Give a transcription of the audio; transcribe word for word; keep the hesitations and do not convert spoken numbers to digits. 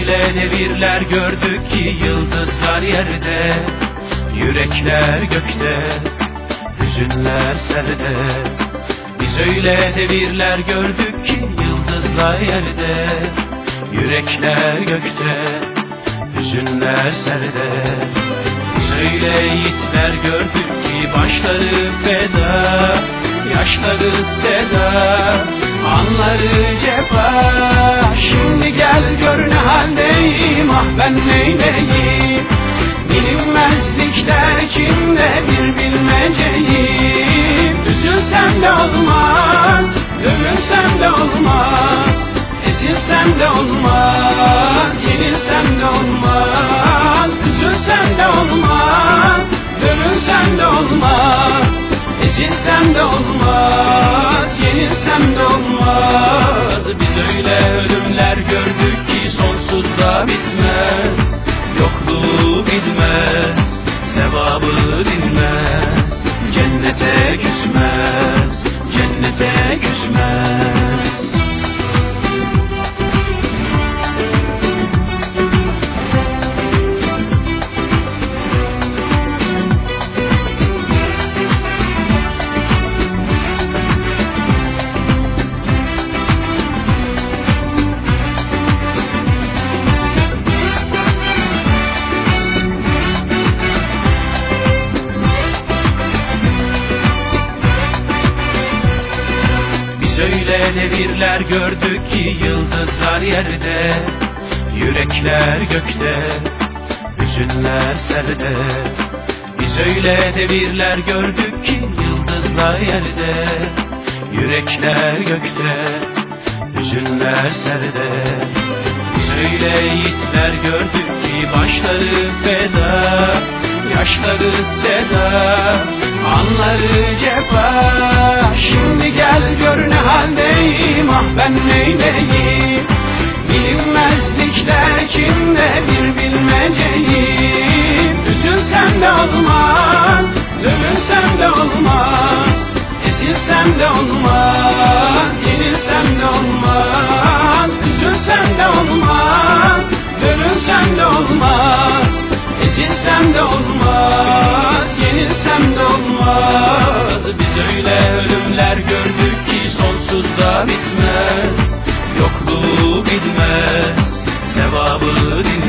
öyle devirler gördük ki yıldızlar yerde, yürekler gökte, hüzünler serde. Biz öyle devirler gördük ki yıldızlar yerde, yürekler gökte, hüzünler serde. Biz öyle yiğitler gördük ki başları feda, yaşları seda, anları cefa. Şimdi gel gör ne haldeyim, ah ben neyleyim, bilinmezlikler içinde bir bilmeceyim. Üzülsem de olmaz, dövülsem de olmaz, ezilsem de olmaz, yenilsem de olmaz. Üzülsem de olmaz, dövülsem de olmaz, ezilsem de olmaz, yenilsem de olmaz. Biz öyle ölümler gördük ki sonsuz da bitmez, yokluğu bilmez, sevabı dinmez, cennete küsmez, cennete küsmez. Öyle devirler gördük ki yıldızlar yerde, yürekler gökte, hüzünler serde. Biz öyle devirler gördük ki yıldızlar yerde, yürekler gökte, hüzünler serde. Biz öyle yiğitler gördük ki başları feda, yaşları seda, anları cefa. Şimdi gel gör ne haldeyim, ah ben neyleyim, bilinmezlikler içinde bir bilmeceyim. Üzülsem de olmaz, dövülsem de olmaz, ezilsem de olmaz, yenilsem de olmaz. Üzülsem de olmaz, dövülsem de olmaz, ezilsem de olmaz, yenilsem de olmaz. Biz öyle ölümler gördük ki sonsuz da bitmez, yokluğu bilmez, sevabı dinmez.